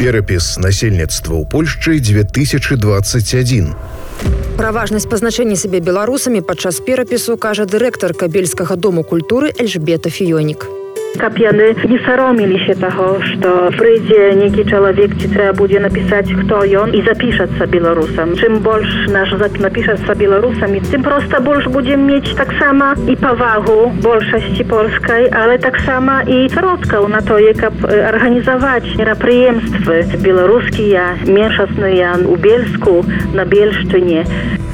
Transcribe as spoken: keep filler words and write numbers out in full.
Перапіс насельніцтва ў Польшчы две тысячи двадцать один. Пра важнасць пазначэння сябе беларусамі падчас перапісу кажа дырэктарка Бельскага дому культуры Эльжбета Фіёнік. Каб яны не саромілі się таго, што прыйдзе нейкі чалавек, ці трэба будзе напісаць, хто ён, і запішацца беларусам. Чым больш наш напішацца беларусамі, тым проста больш будзем мець таксама і павагу большасці польскай, але таксама і сродкаў на тое, каб арганізаваць мерапрыемствы беларускія, меншасныя ў Бельску, на Бельшчыне.